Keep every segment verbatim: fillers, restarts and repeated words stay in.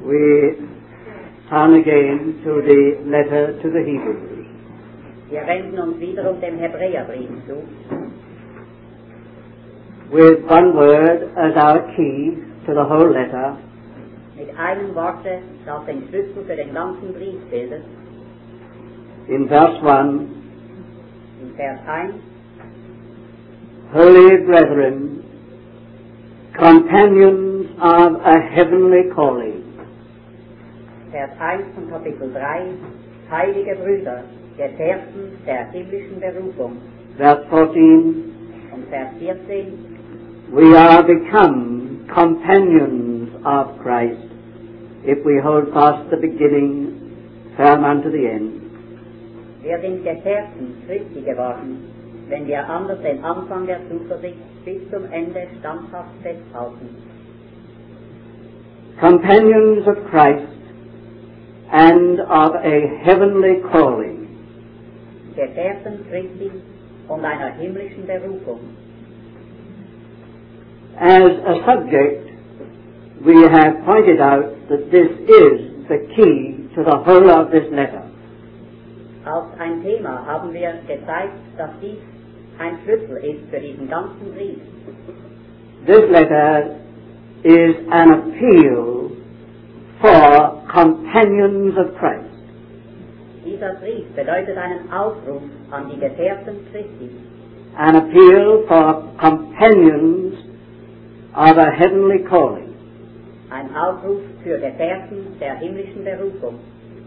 We turn again to the letter to the Hebrews. Wir wenden uns wiederum dem Hebräerbrief zu. With one word as our key to the whole letter. Mit einem Worte, das den Schlüssel für den ganzen Brief bildet. In verse one. In Vers eins. Holy brethren, companions of a heavenly calling. Vers eins von Kapitel drei. Heilige Brüder, Gefährten der himmlischen Berufung. Vers fourteen. Und Vers vierzehn. We are become companions of Christ, if we hold fast the beginning, firm unto the end. Wir sind Gefährten Christi geworden, wenn wir anders den Anfang der Zuversicht bis zum Ende standhaft festhalten. Companions of Christ and of a heavenly calling. Gefährten Christi und einer himmlischen Berufung. As a subject, we have pointed out that this is the key to the whole of this letter. Als ein Thema haben wir gezeigt, dass dies ein Schlüssel ist für diesen ganzen Brief. This letter is an appeal for companions of Christ. Dieser Brief bedeutet einen Aufruf an die Gefährten Christi. An appeal for companions of a heavenly calling. Ein Aufruf für Gefährten der himmlischen Berufung.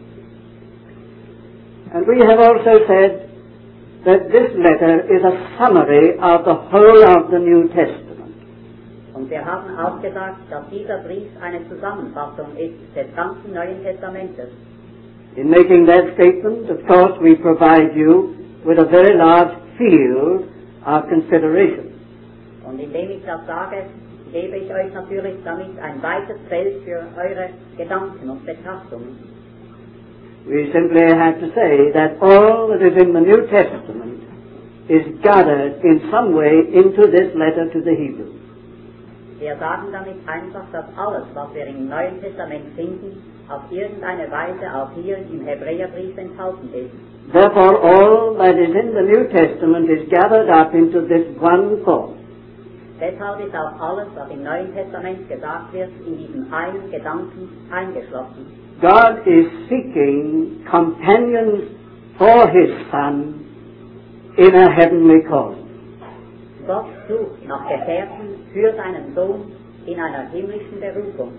And we have also said that this letter is a summary of the whole of the New Testament. Und wir haben auch gesagt, dass dieser Brief eine Zusammenfassung ist des ganzen Neuen Testamentes. In making that statement, of course, we provide you with a very large field of consideration. Und indem ich das sage, gebe ich euch natürlich damit ein weites Feld für eure Gedanken und Betrachtungen. We simply have to say that all that is in the New Testament is gathered in some way into this letter to the Hebrews. Wir sagen damit einfach, dass alles, was wir im Neuen Testament finden, auf irgendeine Weise auch hier im Hebräerbrief enthalten ist. Therefore, all that is in the New Testament is gathered up into this one thought. Deshalb ist auch alles, was im Neuen Testament gesagt wird, in diesem einen Gedanken eingeschlossen. God is seeking companions for His Son in a heavenly calling. Gott sucht nach Gefährten für seinen Sohn in einer himmlischen Berufung.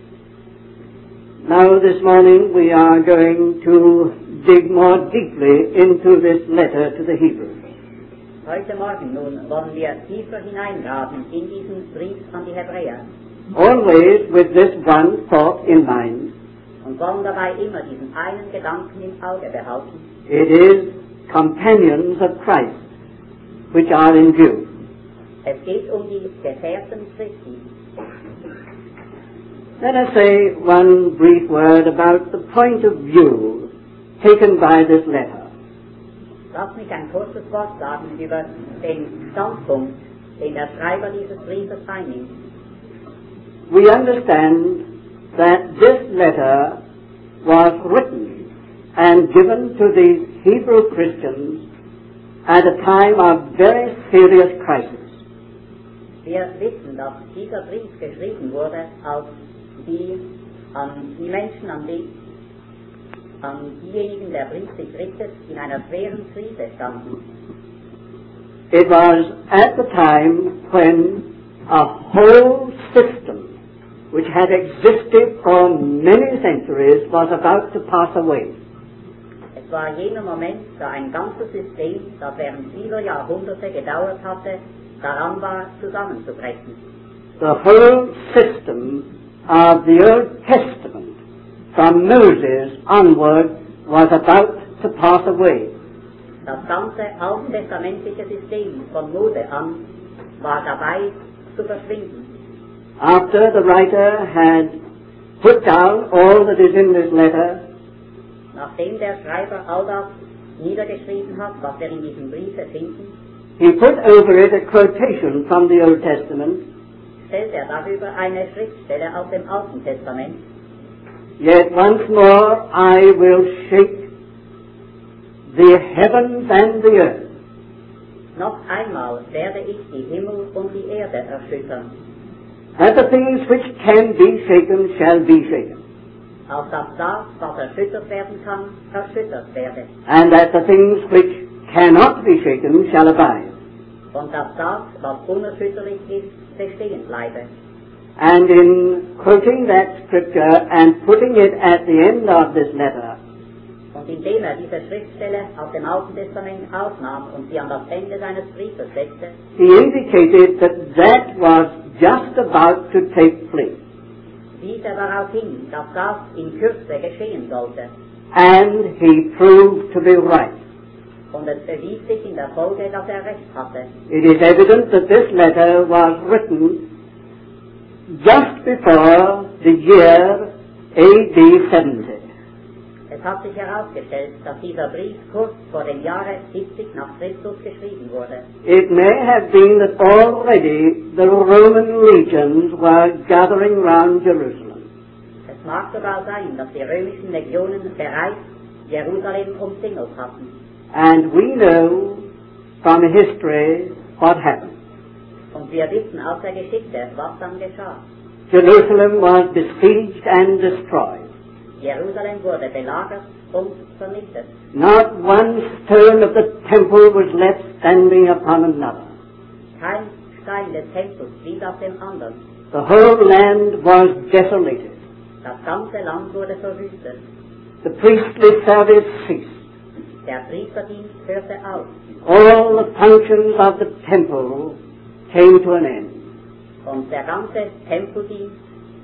Now this morning we are going to dig more deeply into this letter to the Hebrews. Heute Morgen nun wollen wir tiefer hineingraben in diesen Brief an die Hebräer. Always with this one thought in mind. Und wollen dabei immer diesen einen Gedanken im Auge behalten. It is companions of Christ which are in view. Es geht um die Gefährten Christi. Let us say one brief word about the point of view taken by this letter. Lass mich ein kurzes Wort sagen über den Standpunkt, den der Schreiber dieses Briefes einnimmt. We understand that this letter was written and given to these Hebrew Christians at a time of very serious crisis. Wir wissen, dass dieser Brief geschrieben wurde, als die, an die Menschen, an, die, an diejenigen, der Brief sich richtet, in einer schweren Krise standen. It was at the time when a whole system which had existed for many centuries was about to pass away. Es war jener Moment, da ein ganzes System, das während vieler Jahrhunderte gedauert hatte, daran war, zusammenzubrechen. The whole system of the Old Testament, from Moses onward, was about to pass away. Das ganze alttestamentliche System von Mose an war dabei zu verschwinden. After the writer had put down all that is in this letter, Nachdem der Schreiber all das niedergeschrieben hat, was wir in diesem Brief finden, he put over it a quotation from the Old Testament, stellt er darüber eine Schriftstelle aus dem Alten Testament. Yet once more I will shake the heavens and the earth. Noch einmal werde ich die Himmel und die Erde erschüttern. That the things which can be shaken shall be shaken. Auf dass das, was erschüttert werden kann, erschüttert werde. And that the things which cannot be shaken shall abide. Und dass das, was unerschütterlich ist, bestehen bleibe. And in quoting that scripture and putting it at the end of this letter, Und indem er diese Schriftstelle aus dem Alten Testament aufnahm und sie an das Ende seines Briefes setzte, he indicated that that was just about to take place. wies er darauf hin, dass das in Kürze geschehen sollte. And he proved to be right. Und es bewies sich in der Folge, dass er recht hatte. It is evident that this letter was written just before the year A D seventy. Es hat sich herausgestellt, dass dieser Brief kurz vor dem Jahre siebzig nach Christus geschrieben wurde. It may have been that already the Roman legions were gathering round Jerusalem. Es mag sogar sein, dass die römischen Legionen bereits Jerusalem umzingelt hatten. And we know from history what happened. Und wir wissen aus der Geschichte, was dann geschah. Jerusalem was besieged and destroyed. Jerusalem wurde belagert und vernichtet. Not one stone of the temple was left standing upon another. Kein Stein des Tempels blieb auf dem anderen. The whole land was desolated. Das ganze Land wurde verwüstet. The priestly service ceased. Der Priesterdienst hörte auf. All the functions of the temple came to an end. Und der ganze Tempeldienst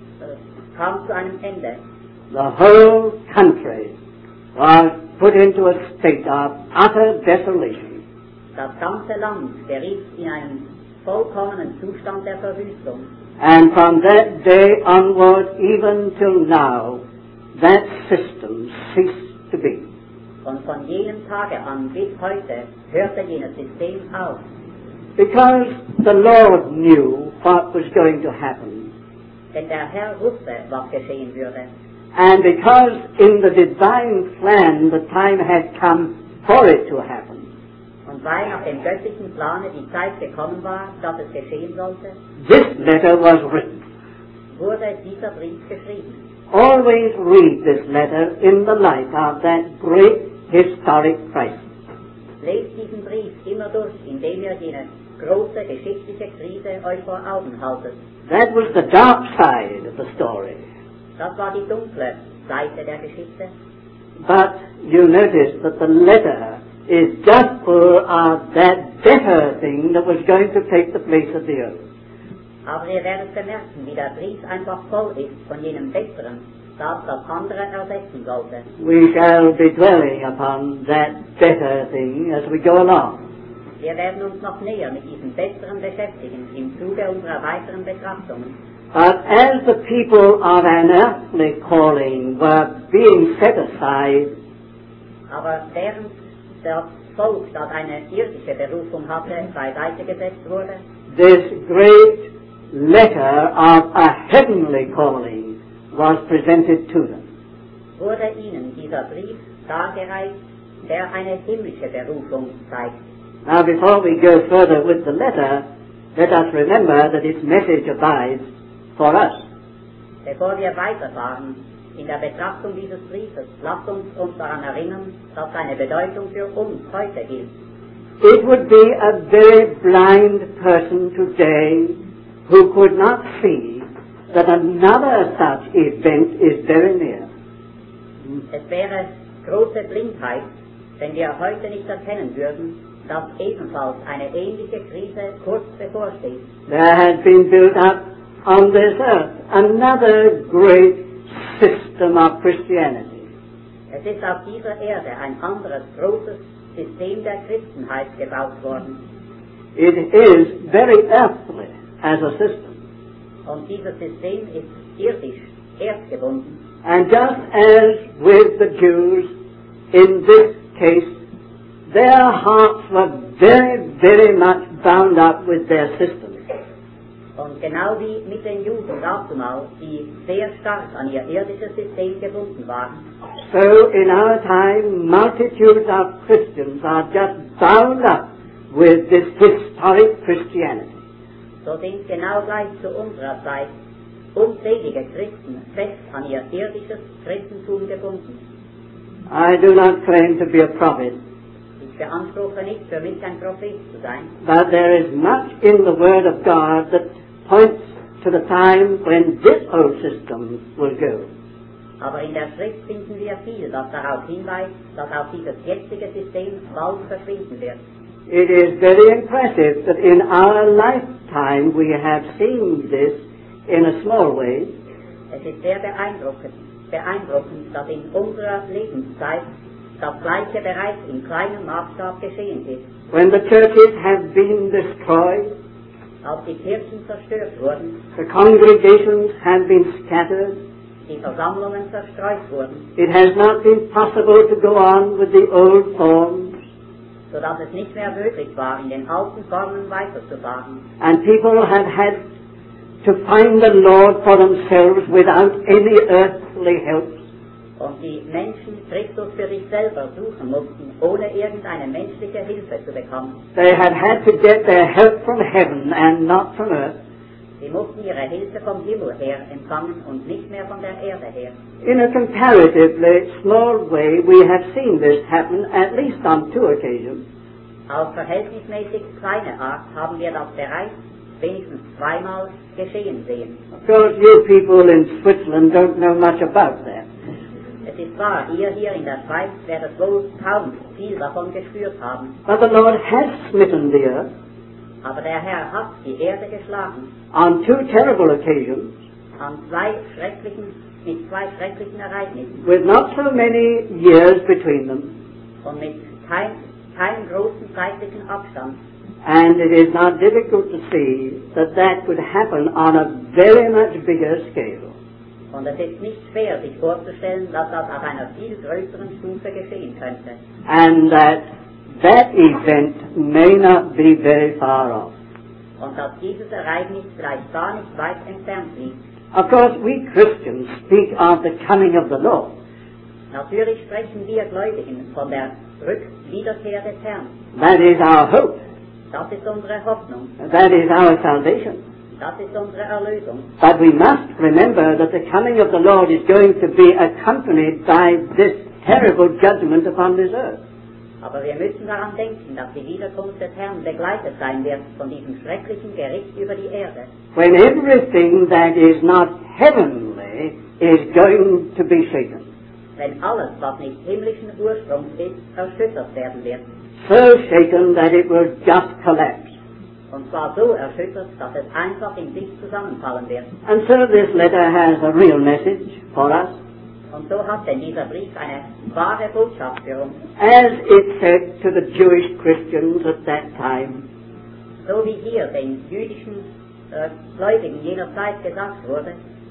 äh, kam zu einem Ende. The whole country was put into a state of utter desolation. Das ganze Land geriet in einen vollkommenen Zustand der Verwüstung. And from that day onward, even till now, that system ceased to be. Und von jenem Tage an bis heute hörte jenes System auf. Because the Lord knew what was going to happen. Denn der Herr wusste, was geschehen würde. And because in the divine plan the time had come for it to happen. Und weil nach dem göttlichen Plane die Zeit gekommen war, dass es geschehen sollte, This letter was written. wurde dieser Brief geschrieben. Always read this letter in the light of that great historic crisis. Lest diesen Brief immer durch, indem ihr jene große geschichtliche Krise euch vor Augen haltet. That was the dark side of the story. Das war die dunkle Seite der Geschichte. But you notice that the letter is just full of that better thing that was going to take the place of the old. Aber ihr werdet bemerken, wie der Brief einfach voll ist von jenem Besseren, das das andere ersetzen sollte. We shall be dwelling upon that better thing as we go along. Wir werden uns noch näher mit diesem Besseren beschäftigen im Zuge unserer weiteren Betrachtungen. But as the people of an earthly calling were being set aside, Aber während das Volk, das eine irdische Berufung hatte, beiseite gesetzt wurde, this great letter of a heavenly calling was presented to them. wurde ihnen dieser Brief dargereicht, der eine himmlische Berufung zeigt. Now before we go further with the letter, let us remember that its message abides for us. Bevor wir weiterfahren in der Betrachtung dieses Briefes, lasst uns uns daran erinnern, dass seine Bedeutung für uns heute gilt. It would be a very blind person today who could not see that another such event is very near. Es wäre große Blindheit, wenn wir heute nicht erkennen würden, dass ebenfalls eine ähnliche Krise kurz bevorsteht. There has been built up on this earth another great system of Christianity. Es ist auf dieser Erde ein anderes großes System der Christenheit gebaut worden. It is very earthly as a system. Und dieses System ist irdisch, erdgebunden. And just as with the Jews, in this case, their hearts were very, very much bound up with their systems. Und genau wie mit den Juden dazumal, die sehr stark an ihr irdisches System gebunden waren, so in our time multitudes of Christians are just bound up with this historic Christianity. so sind genau gleich zu unserer Zeit unzählige Christen fest an ihr irdisches Christentum gebunden. I do not claim to be a prophet, Ich beanspruche nicht, für mich ein Prophet zu sein, but there is much in the Word of God that points to the time when this old system will go. aber in der Schrift finden wir viel, das darauf hinweist, dass auch dieses jetzige System bald verschwinden wird. It is very impressive that in our lifetime we have seen this in a small way, Es ist sehr beeindruckend, beeindruckend, dass in unserer Lebenszeit das Gleiche bereits in kleinem Maßstab geschehen ist. when the churches have been destroyed, Als die Kirchen zerstört wurden, the congregations have been scattered, die Versammlungen zerstreut wurden, it has not been possible to go on with the old forms, sodass es nicht mehr möglich war, in den alten Formen weiterzufahren. and people have had to find the Lord for themselves without any earthly help. Und die Menschen Christus für sich selber suchen mussten, ohne irgendeine menschliche Hilfe zu bekommen. They have had to get their help from heaven and not from earth. Sie mussten ihre Hilfe vom Himmel her empfangen und nicht mehr von der Erde her. In a comparatively small way, we have seen this happen at least on two occasions. Auf verhältnismäßig kleine Art haben wir das bereits wenigstens zweimal geschehen sehen. Of course, you people in Switzerland don't know much about that. Es ist wahr, ihr hier in der Schweiz werdet wohl kaum viel davon gespürt haben, But the Lord has smitten the earth aber der Herr hat die Erde geschlagen on two terrible occasions an zwei schrecklichen, mit zwei schrecklichen Ereignissen with not so many years between them, und mit kein, keinem großen zeitlichen Abstand. and it is not difficult to see that that could happen on a very much bigger scale. Und es ist nicht schwer, sich vorzustellen, dass das auf einer viel größeren Stufe geschehen könnte. And that that event may not be very far off. Und dass dieses Ereignis vielleicht gar nicht weit entfernt liegt. Of course, we Christians speak of the coming of the Lord, Natürlich sprechen wir Gläubigen von der Rückwiederkehr des Herrn. that is our hope, Das ist unsere Hoffnung. that is our salvation. Das ist unsere Erlösung. But we must remember that the coming of the Lord is going to be accompanied by this terrible judgment upon this earth. Aber wir müssen daran denken, dass die Wiederkunft des Herrn begleitet sein wird von diesem schrecklichen Gericht über die Erde. When everything that is not heavenly is going to be shaken. Wenn alles, was nicht himmlischen Ursprungs ist, erschüttert werden wird. So shaken that it will just collapse. Und zwar so erschüttert, dass es einfach in sich zusammenfallen wird. And so this letter has a real message for us. Und so hat denn dieser Brief eine wahre Botschaft für uns. As it said to the Jewish Christians at that time, So wie hier den jüdischen äh, Gläubigen jener Zeit gesagt wurde,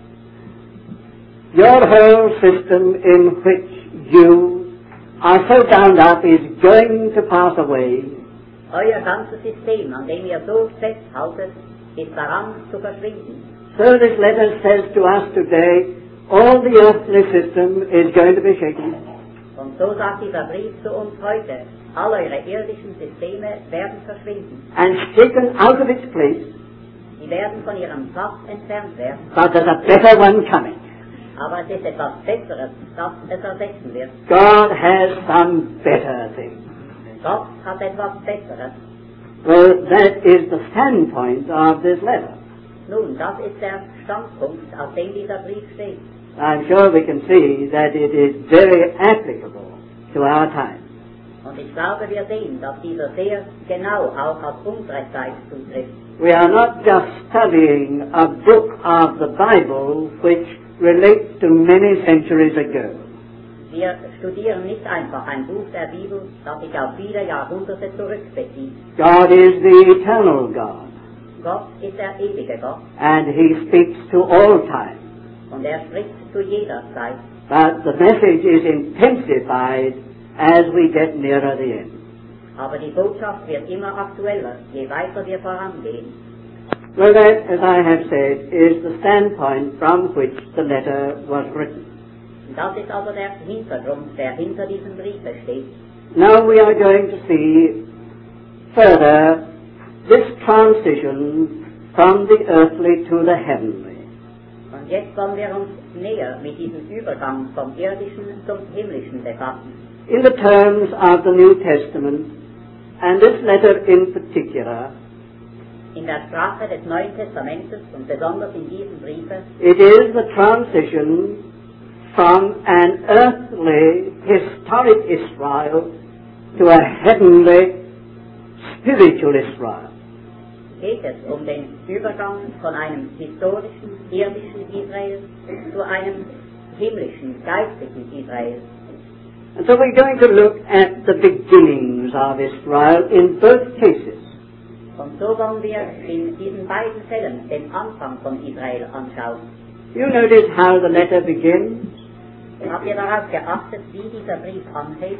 your whole system in which you are so bound up is going to pass away. euer ganzes System, an dem ihr so festhaltet, ist daran zu verschwinden. So this letter says to us today, all the earthly system is going to be shaken. Und so sagt dieser Brief zu uns heute, all eure irdischen Systeme werden verschwinden. And shaken out of its place, Sie werden von ihrem Platz entfernt werden. but there's a better one coming. Aber es ist etwas Besseres, das es ersetzen wird. God has some better thing. Gott hat etwas Besseres. Well, that is the standpoint of this letter. Nun, das ist der Standpunkt, auf dem dieser Brief steht. I'm sure we can see that it is very applicable to our time. Und ich glaube, wir sehen, dass dieser sehr genau auch auf unsere Zeit zutrifft. We are not just studying a book of the Bible which relates to many centuries ago. Wir studieren nicht einfach ein Buch der Bibel, das sich auf viele Jahrhunderte zurückbezieht. God is the eternal God, Gott ist der ewige Gott and He speaks to all time. und er spricht zu jeder Zeit. But the message is intensified as we get nearer the end. Aber die Botschaft wird immer aktueller, je weiter wir vorangehen. Well, that, as I have said, is the standpoint from which the letter was written. Das ist also der Hintergrund, der hinter diesem Brief steht. Now we are going to see further this transition from the earthly to the heavenly. Und jetzt wollen wir uns näher mit diesem Übergang vom Irdischen zum Himmlischen befassen. In the terms of the New Testament, and this letter in particular, In der Sprache des Neuen Testamentes und besonders in diesem Brief, it is the transition from an earthly, historic Israel to a heavenly, spiritual Israel. geht es um den Übergang von einem historischen, irdischen Israel zu einem himmlischen, geistlichen Israel. And so we're going to look at the beginnings of Israel in both cases. Und so wollen wir in diesen beiden Fällen den Anfang von Israel anschauen. You notice how the letter begins? Habt ihr darauf geachtet, wie dieser Brief anfängt?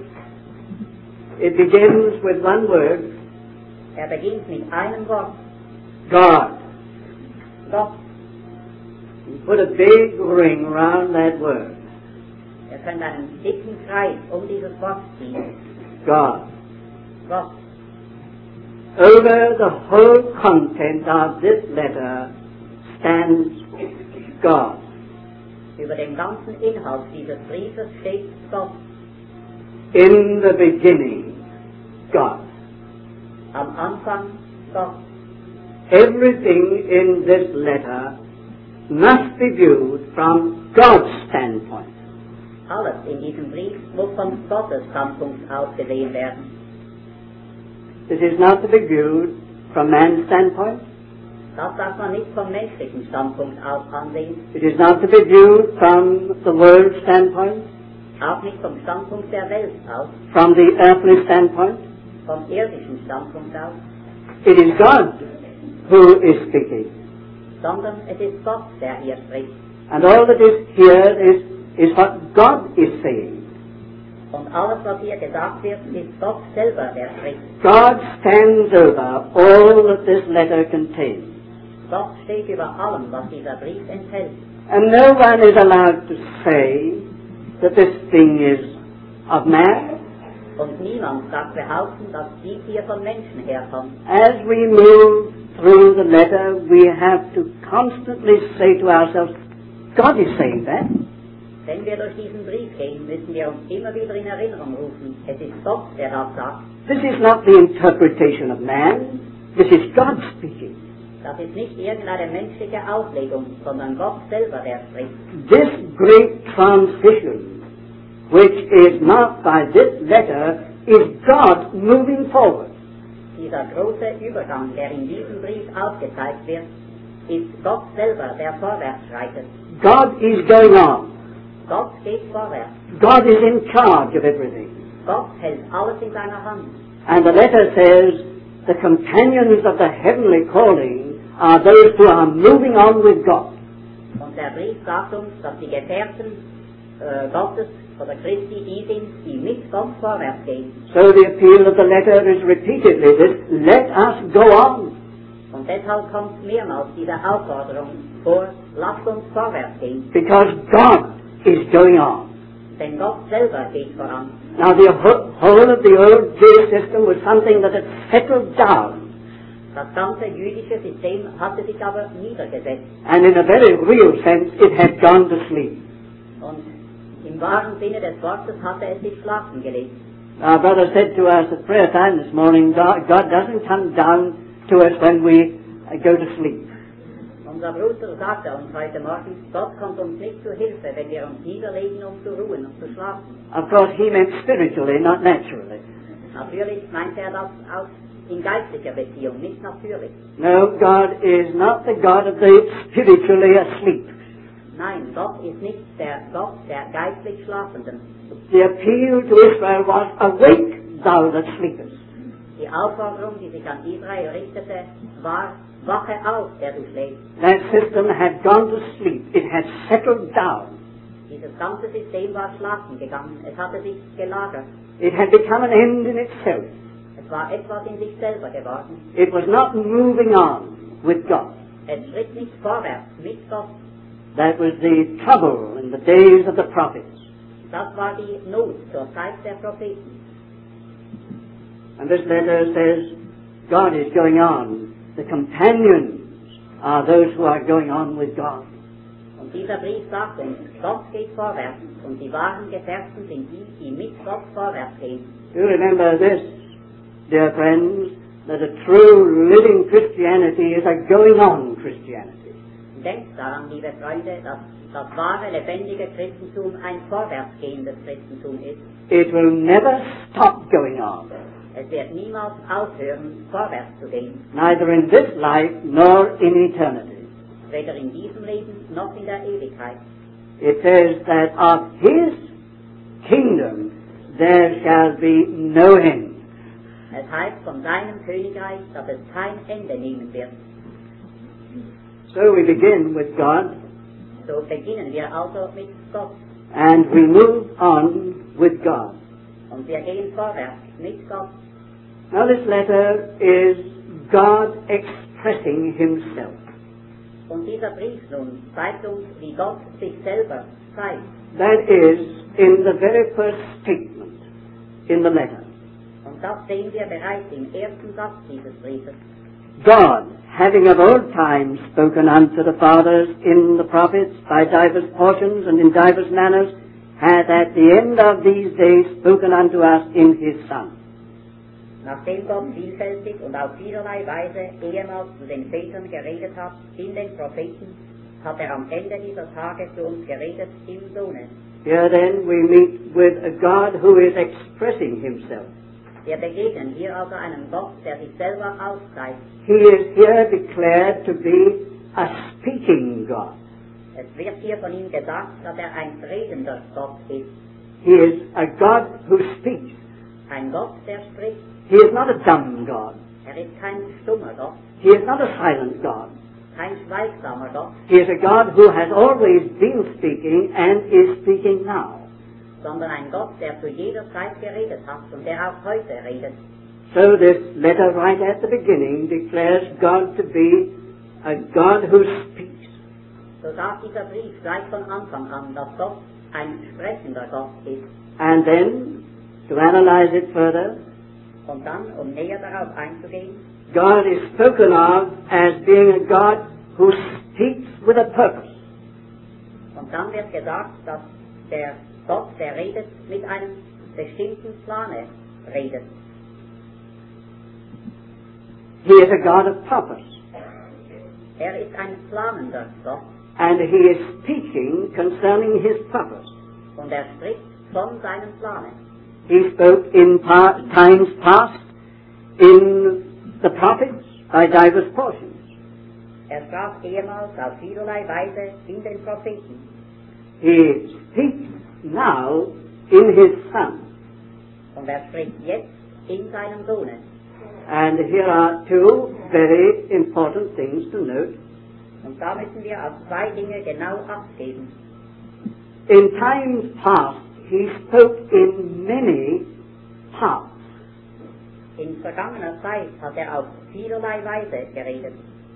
It begins with one word, Er beginnt mit einem Wort, God. Gott. You put a big ring around that word, Ihr könnt einen dicken Kreis um dieses Wort ziehen. God. Gott. Over the whole content of this letter stands God. Über dem ganzen Inhalt dieses Briefes steht Gott. In the beginning, God. Am Anfang Gott. Everything in this letter must be viewed from God's standpoint. Alles in diesem Brief muss von Gottes Standpunkt aus gesehen werden. This is not to be viewed from man's standpoint. Das darf man nicht vom menschlichen Standpunkt aus ansehen, It is not to be viewed from the world's standpoint, auch nicht vom Standpunkt der Welt aus, from the earthly standpoint. vom irdischen Standpunkt aus, It is God who is speaking. sondern es ist Gott, der hier spricht. And all that is here is, is what God is saying. Und alles, was hier gesagt wird, ist Gott selber, der spricht. God stands over all that this letter contains. Gott steht über allem, was dieser Brief enthält. And no one is allowed to say that this thing is of man. Und niemand darf behaupten, dass dies hier von Menschen herkommt. As we move through the letter, we have to constantly say to ourselves, God is saying that. Wenn wir durch diesen Brief gehen, müssen wir uns immer wieder in Erinnerung rufen, es ist Gott, der das sagt. This is not the interpretation of man. This is God speaking. Das ist nicht irgendeine menschliche Auslegung, sondern Gott selber, der spricht. This great transition, which is marked by this letter, is God moving forward. Dieser große Übergang, der in diesem Brief aufgezeigt wird, ist Gott selber, der vorwärts schreitet. God is going on. Gott geht vorwärts. God is in charge of everything. Gott hält alles in seiner Hand. And the letter says the companions of the heavenly calling are those who are moving on with God. Und der Brief sagt uns, dass die Gefährten äh, Gottes oder Christi die sind, die mit Gott vorwärts gehen. So the appeal of the letter is repeatedly this, let us go on. Und deshalb kommt mehrmals diese Aufforderung vor, lasst uns vorwärts gehen. Because God is going on. Denn Gott selber geht voran. Now the whole whole of the old Jewish system was something that had settled down. Das ganze jüdische System hatte sich aber niedergesetzt. And in a very real sense, it had gone to sleep. Und im wahren Sinne des Wortes hatte es sich schlafen gelegt. Our brother said to us at prayer time this morning, God, God doesn't come down to us when we uh, go to sleep. Unser Bruder sagte uns heute Morgen, Gott kommt uns nicht zu Hilfe, wenn wir uns niederlegen, um zu ruhen und zu schlafen. Of course, he meant spiritually, not naturally. Natürlich meint er das auch in geistlicher Beziehung, nicht natürlich. No, God is not the God of the spiritually asleep. Nein, Gott ist nicht der Gott der geistlich Schlafenden. The appeal to Israel was, awake, thou that sleepest. Die Aufforderung, die sich an Israel richtete, war, wache auf, der du schläfst. That system had gone to sleep. It had settled down. Dieses ganze System war schlafen gegangen, es hatte sich gelagert. It had become an end in itself. Es war etwas in sich selber geworden. It was not moving on with God. Es schritt nicht vorwärts mit Gott. That was the trouble in the days of the prophets. Das war die Not zur Zeit der Propheten. And this letter says, God is going on. The companions are those who are going on with God. Und dieser Brief sagt uns, Gott geht vorwärts und die wahren Gefährten sind die, die mit Gott vorwärts gehen. You remember this, dear friends, that a true living Christianity is a going on Christianity. Denkt daran, liebe Freunde, dass das wahre, lebendige Christentum ein vorwärtsgehendes Christentum ist. It will never stop going on. Es wird niemals aufhören, vorwärts zu gehen. Neither in this life nor in eternity. Weder in diesem Leben noch in der Ewigkeit. It says that of His kingdom there shall be no end. Es heißt von seinem Königreich, dass es kein Ende nehmen wird. So we begin with God, So beginnen wir also mit Gott. and we move on with God. Und wir gehen vorwärts mit Gott. Now this letter is God expressing Himself. Und dieser Brief nun zeigt uns, wie Gott sich selber zeigt. That is in the very first statement in the letter. Und das sehen wir bereits im ersten Satz dieses Briefes. God, having of old time spoken unto the fathers in the prophets by divers portions and in divers manners, hath at the end of these days spoken unto us in His Son. Nachdem Gott vielfältig und auf vielerlei Weise ehemals zu den Vätern geredet hat, in den Propheten, hat er am Ende dieser Tage zu uns geredet im Sohne. Here then we meet with a God who is expressing Himself. Wir begegnen hier also einem Gott, der sich selber auszeigt. He is here declared to be a speaking God. Es wird hier von ihm gesagt, dass er ein redender Gott ist. He is a God who speaks. Ein Gott, der spricht. He is not a dumb God. Er ist kein stummer Gott, He is not a silent God. kein schweigsamer Gott, He is a God who has always been speaking and is speaking now. sondern ein Gott, der zu jeder Zeit geredet hat und der auch heute redet. So this letter right at the beginning declares God to be a God who speaks. So sagt dieser Brief gleich von Anfang an, dass Gott ein sprechender Gott ist. And then, to analyze it further, Und dann, um näher darauf einzugehen, God is spoken of as being a God who speaks with a purpose. und dann wird gesagt, dass der Gott, der redet, mit einem bestimmten Plane redet. He is a God of purpose. Er ist ein planender Gott And He is speaking concerning His purpose. und er spricht von seinem Plane. He spoke in pa- times past in the prophets by divers portions. Er sprach ehemals auf vielerlei Weise in den Propheten. He speaks now in His Son. Und er spricht jetzt in seinem Sohne. And here are two very important things to note. Und da müssen wir auf zwei Dinge genau Acht geben. In times past, He spoke in many parts. In vergangener Zeit hat er auf vielerlei Weise geredet.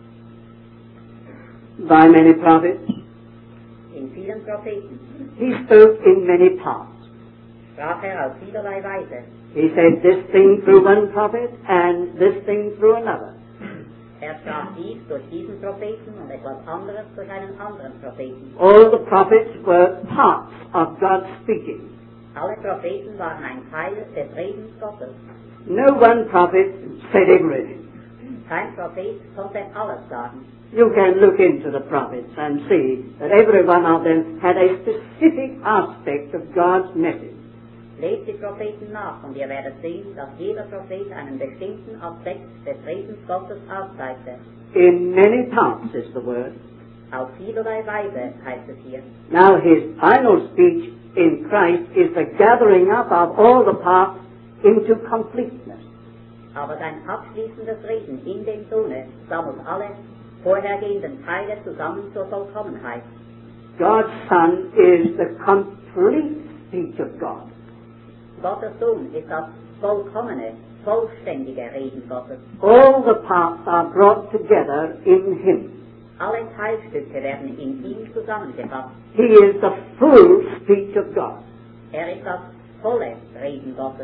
By many prophets. In vielen Propheten He spoke in many parts. sprach er auf vielerlei Weise. He said this thing through one prophet and this thing through another. Er sprach dies durch diesen Propheten und etwas anderes durch einen anderen Propheten. All the prophets were parts of God's speaking. Alle Propheten waren ein Teil des Redens Gottes. No one prophet said everything. Kein Prophet konnte alles sagen. You can look into the prophets and see that every one of them had a specific aspect of God's message. Lest die Propheten nach und ihr werdet sehen, dass jeder Prophet einen bestimmten Aspekt des Redens Gottes aufzeigte. In many parts is the word. Auf vielerlei Weise heißt es hier. Now his final speech in Christ is the gathering up of all the parts into completeness. Aber sein abschließendes Reden in dem Sohne sammelt alle vorhergehenden Teile zusammen zur Vollkommenheit. God's Son is the complete speech of God. Gottes Sohn ist das vollkommene, vollständige Reden Gottes. All the parts are brought together in Him. Alle Teilstücke werden in ihm zusammengefasst. He is the full speech of God. Er ist das volle Reden Gottes.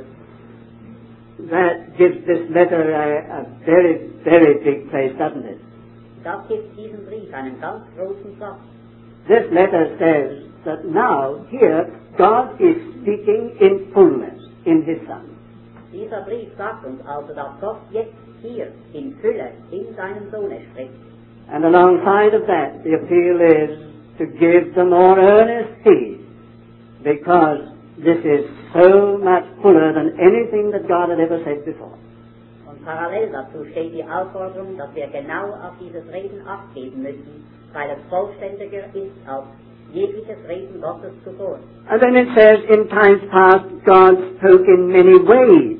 That gives this letter a, a very, very big place, doesn't it? Das gibt diesem Brief einen ganz großen Platz. This letter says that now, here, God is speaking in fullness in His Son. Dieser Brief sagt uns also, dass Gott jetzt hier in Fülle in seinem Sohne spricht. And alongside of that, the appeal is to give the more earnest heed, because this is so much fuller than anything that God had ever said before. Und parallel dazu steht die Aufforderung, dass wir genau auf dieses Reden Acht geben müssen, weil es vollständiger ist als jegliches Reden Gottes zuvor. And then it says, in times past, God spoke in many ways.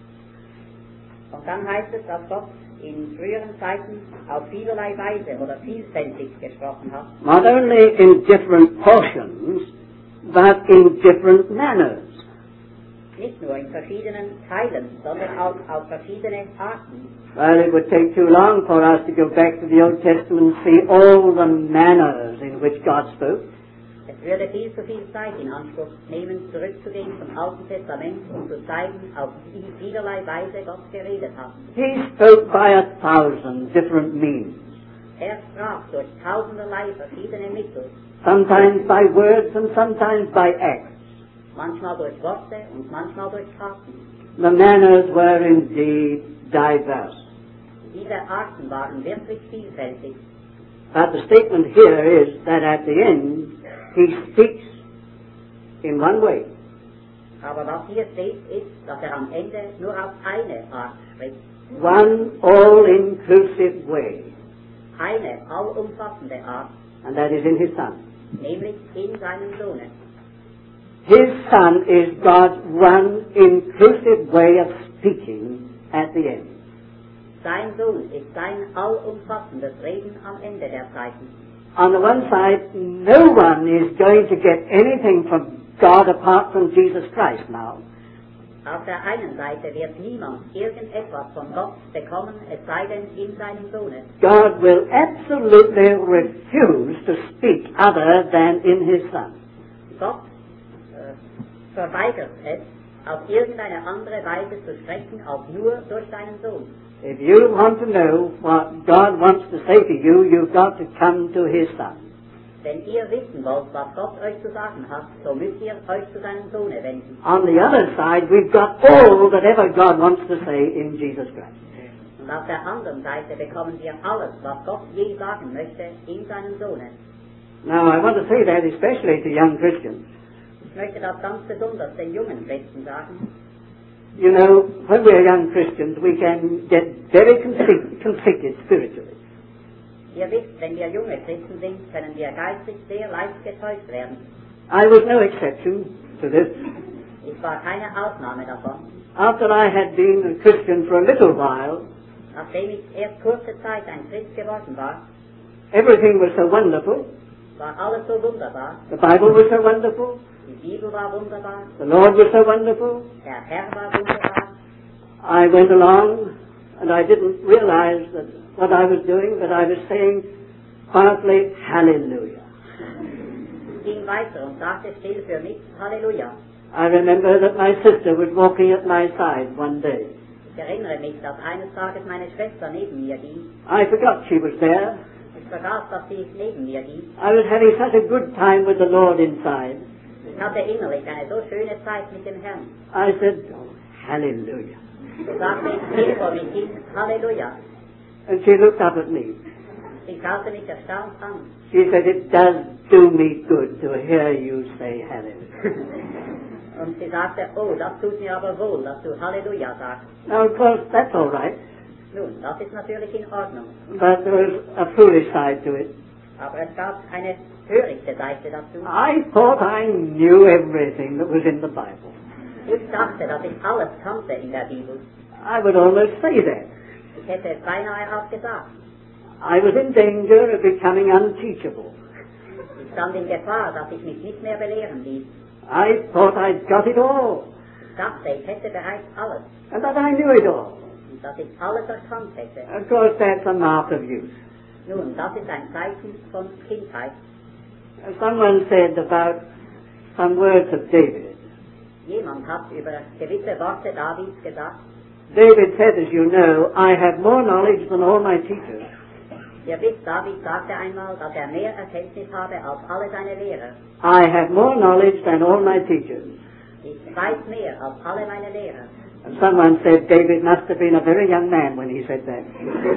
Und dann heißt es, dass Gott in früheren Zeiten auf vielerlei Weise oder vielfältig gesprochen hat. Not only in different portions, but in different manners. Nicht nur in verschiedenen Teilen, sondern auch auf verschiedene Arten. Well, it would take too long for us to go back to the Old Testament and see all the manners in which God spoke. Es würde viel zu viel Zeit in Anspruch nehmen, zurückzugehen zum Alten Testament, um zu zeigen, auf wie vielerlei Weise Gott geredet hat. He spoke by a thousand different means. Er sprach durch tausenderlei verschiedene Mittel, Sometimes by words and sometimes by acts. manchmal durch Worte und manchmal durch Taten. The manners were indeed diverse. Diese Arten waren wirklich vielfältig. But the statement here is that at the end, He speaks in one way. Aber was hier steht, ist, dass er am Ende nur auf eine Art spricht. One all-inclusive way. Eine allumfassende Art, And that is in His Son. nämlich in seinem Sohne. His Son is God's one inclusive way of speaking at the end. Sein Sohn ist sein allumfassendes Reden am Ende der Zeiten. On the one side, no one is going to get anything from God apart from Jesus Christ now. Auf der einen Seite wird niemand irgendetwas von Gott bekommen, es sei denn in seinem Sohne. God will absolutely refuse to speak other than in His Son. Gott äh, verweigert es, auf irgendeine andere Weise zu sprechen, als nur durch seinen Sohn. If you want to know what God wants to say to you, you've got to come to His Son. Wenn ihr wissen wollt, was Gott euch zu sagen hat, so müsst ihr euch zu seinem Sohne wenden. On the other side, we've got all that ever God wants to say in Jesus Christ. Und auf der anderen Seite bekommen wir alles, was Gott je sagen möchte, in seinem Sohne. Now, I want to say that especially to young Christians. Ich möchte das ganz besonders den jungen Christen sagen. You know, when we're young Christians, we can get very conflict, conflicted spiritually. Ihr wisst, wenn wir junge Christen sind, können wir geistlich sehr leicht getäuscht werden. I was no exception to this. Ich war keine Ausnahme davon. After I had been a Christian for a little while, Nachdem ich erst kurze Zeit ein Christ geworden war, everything was so wonderful. war alles so wunderbar. The Bible was so wonderful. Die Bibel war wunderbar. The Lord was so wonderful. Der Herr war wunderbar. I went along and I didn't realize that what I was doing, but I was saying quietly, Hallelujah. Ich ging weiter und sagte still für mich, Halleluja. I remember that my sister was walking at my side one day. Ich erinnere mich, dass eines Tages meine Schwester neben mir ging. I forgot she was there. Ich vergaß, dass sie neben mir ging. I was having such a good time with the Lord inside. Ich hatte innerlich eine so schöne Zeit mit dem Herrn. I said, oh, Hallelujah. So sagte ich still vor mich hin, Halleluja. And she looked up at me. Sie schaute mich erstaunt an. She said, it does do me good to hear you say Hallelujah. Und sie sagte, oh, das tut mir aber wohl, dass du Halleluja sagst. Now, of course, that's all right. Nun, das ist natürlich in Ordnung. But there was a foolish side to it. Aber es gab eine törichte Seite dazu. I thought I knew everything that was in the Bible. Ich dachte, dass ich alles kannte in der Bibel. I would almost say that. Ich hätte es beinahe auch gesagt. I was in danger of becoming unteachable. Ich stand in Gefahr, dass ich mich nicht mehr belehren ließ. I thought I'd got it all, Ich dachte, ich hätte bereits alles. and that I knew it all. Und dass ich alles erkannt hätte. Of course, that's a mark of youth. Nun, das ist ein Zeichen von Kindheit. Someone said about some words of David. Jemand hat über gewisse Worte Davids gesagt. David said, as you know, I have more knowledge than all my teachers. Ihr wisst, David sagte einmal, dass er mehr Erkenntnis habe als alle seine Lehrer. I have more knowledge than all my teachers. Ich weiß mehr als alle meine Lehrer. And someone said David must have been a very young man when he said that.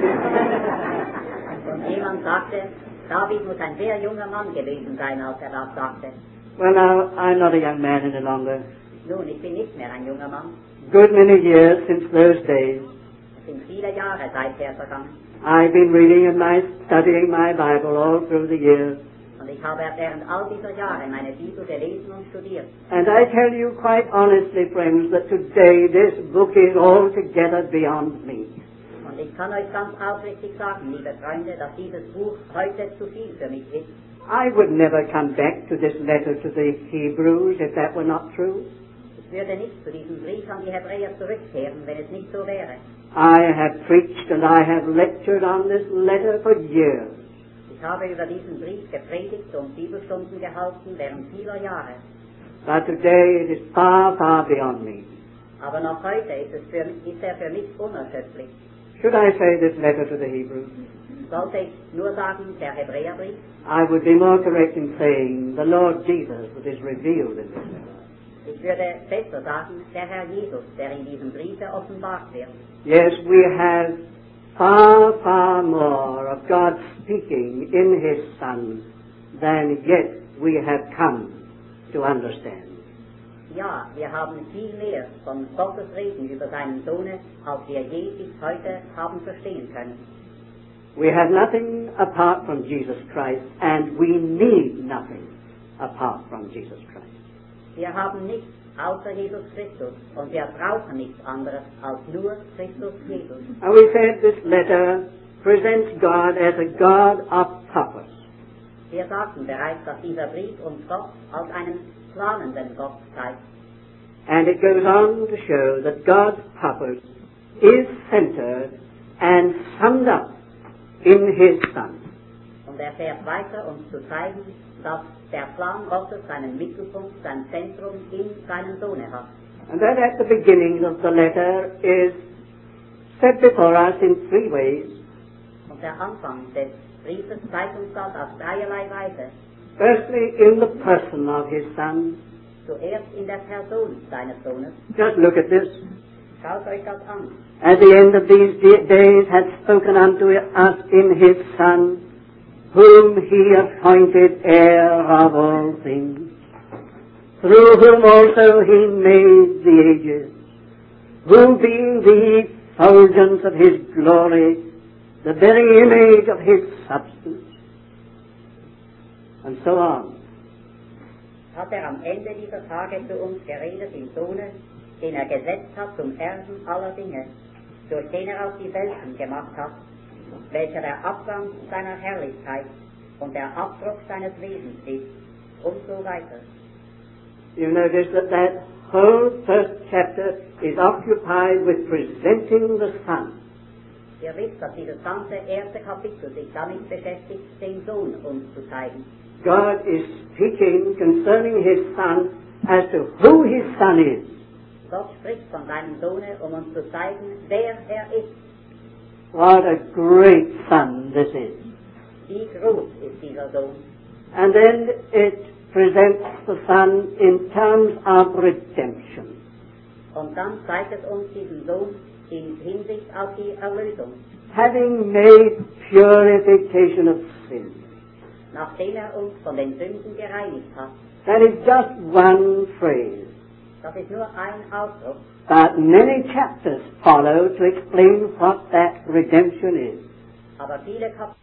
Und jemand sagte, David muss ein sehr junger Mann gewesen sein, als er das sagte. Well, now, I'm not a young man any longer. Nun, ich bin nicht mehr ein junger Mann. Good many years since those days. Es sind viele Jahre seither vergangen. I've been reading and my, studying my Bible all through the years. Und ich habe während all dieser Jahre meine Bibel gelesen und studiert. And I tell you quite honestly, friends, that today this book is altogether beyond me. Und ich kann euch ganz aufrichtig sagen, liebe Freunde, dass dieses Buch heute zu viel für mich ist. I would never come back to this letter to the Hebrews if that were not true. Ich würde nicht zu diesem Brief an die Hebräer zurückkehren, wenn es nicht so wäre. I have preached and I have lectured on this letter for years. Ich habe über diesen Brief gepredigt und Bibelstunden gehalten während vieler Jahre. But today it is far, far beyond me. Aber noch heute ist, es für, ist er für mich unerschöpflich. Should I say this letter to the Hebrews? Sollte ich nur sagen, der Hebräerbrief? I would be more correct in saying the Lord Jesus that is revealed in this letter. Ich würde besser sagen, der Herr Jesus, der in diesem Briefe offenbart wird. Yes, we have far, far more of God speaking in His Son than yet we have come to understand. Ja, wir haben viel mehr von Gottes Reden über seinen Sohn, als wir je bis heute haben verstehen können. We have nothing apart from Jesus Christ, and we need nothing apart from Jesus Christ. Wir haben nichts außer Jesus Christus und wir brauchen nichts anderes als nur Christus Jesus. And we said this letter presents God as a God of purpose. Wir sagten bereits, dass dieser Brief uns Gott als einen planenden Gott zeigt. And it goes on to show that God's purpose is centered and summed up in His Son. Und er fährt weiter, uns zu zeigen, dass der Plan Gottes seinen Mittelpunkt, sein Zentrum in seinem Sohne hat. And that at the beginning of the letter is set before us in three ways. Und der Anfang des Briefes zeigt uns das auf dreierlei Weise. Firstly, in the person of His Son. Zuerst in der Person seines Sohnes. Just look at this. Schaut euch das an. At the end of these days hath spoken unto us in His Son, whom He appointed heir of all things, through whom also He made the ages, who being the effulgence of His glory, the very image of His substance, and so on. Hat er am Ende dieser Tage zu uns geredet im Sohne, den er gesetzt hat zum Erben aller Dinge, durch den er auch die Welten gemacht hat, welcher der Abgang seiner Herrlichkeit und der Abdruck seines Wesens ist, und so weiter. You notice that that whole first chapter is occupied with presenting the Son. Ihr wisst, dass dieses ganze erste Kapitel sich damit beschäftigt, den Sohn uns zu zeigen. God is speaking concerning His Son as to who His Son is. Gott spricht von seinem Sohne, um uns zu zeigen, wer er ist. What a great Son this is. Wie groß ist dieser Sohn? And then it presents the Son in terms of redemption. Und dann zeigt es uns diesen Sohn in Hinsicht auf die Erlösung. Having made purification of sin. Nachdem er uns von den Sünden gereinigt hat. That is just one phrase. Das ist nur ein Ausdruck. But many chapters follow to explain what that redemption is. Aber viele Kapitel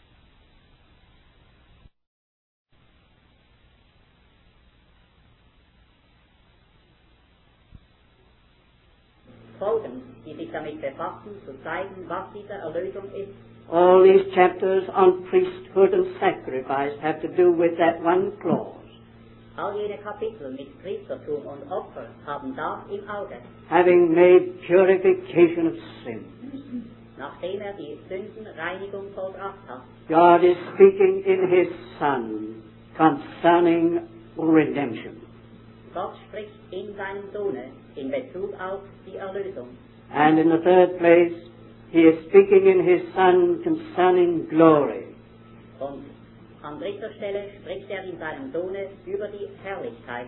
folgen, die sich damit befassen, zu zeigen, was diese Erlösung ist. All these chapters on priesthood and sacrifice have to do with that one clause. All jene Kapitel mit Priestertum und Opfer haben das im Auge. Having made purification of sin. nachdem er die Sündenreinigung vollbracht hat. God is speaking in His Son concerning redemption. Gott spricht in seinem Sohne in Bezug auf die Erlösung. And in the third place, He is speaking in His Son concerning glory. Und an dritter Stelle spricht er in seinem Sohne über die Herrlichkeit.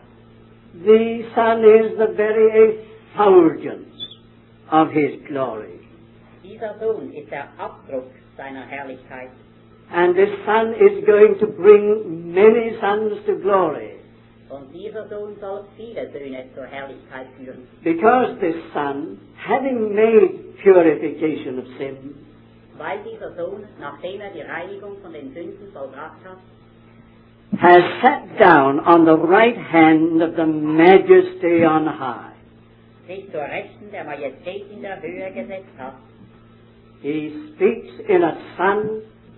The Son is the very effulgence of His glory. Dieser Sohn ist der Abdruck seiner Herrlichkeit. And this Son is going to bring many sons to glory. Und dieser Sohn soll viele Söhne zur Herrlichkeit führen. Because this Son, having made purification of sin, Weil dieser Sohn, nachdem er die Reinigung von den Sünden vollbracht hat, has sat down on the right hand of the Majesty on high. sich zur Rechten der Majestät in der Höhe gesetzt hat, He speaks in a Son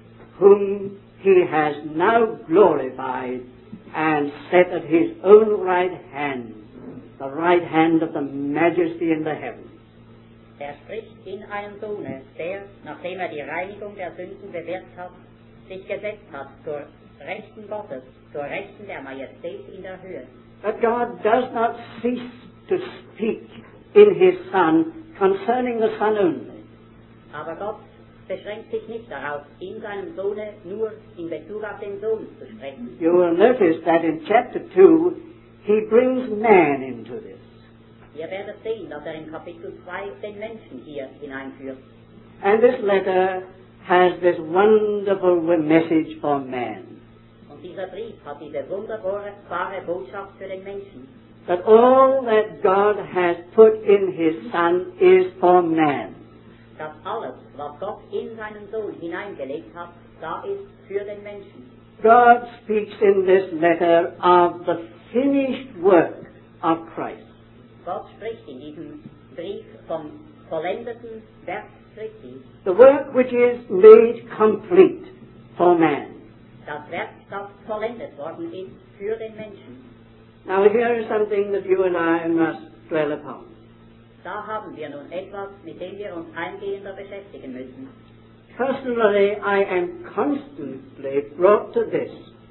whom He has now glorified and set at His own right hand, the right hand of the Majesty in the heavens. er spricht in einem Sohne, der, nachdem er die Reinigung der Sünden bewirkt hat, sich gesetzt hat zur Rechten Gottes, zur Rechten der Majestät in der Höhe. But God does not cease to speak in His Son concerning the Son only. Aber Gott beschränkt sich nicht darauf, in seinem Sohne nur in Bezug auf den Sohn zu sprechen. You will notice that in chapter two, He brings man into this. Ihr werdet sehen, dass er in Kapitel zwei den Menschen hier hineinführt. And this letter has this wonderful message for man. Und dieser Brief hat diese wunderbare Botschaft für den Menschen. That all that God has put in His Son is for man. Dass alles, was Gott in seinen Sohn hineingelegt hat, da ist für den Menschen. God speaks in this letter of the finished work of Christ. Gott spricht in diesem Brief vom vollendeten Werk Christi, The work which is made complete for man. das Werk, das vollendet worden ist für den Menschen. Now here is something that you and I must dwell upon. Da haben wir nun etwas, mit dem wir uns eingehender beschäftigen müssen. Personally, I am constantly brought to this.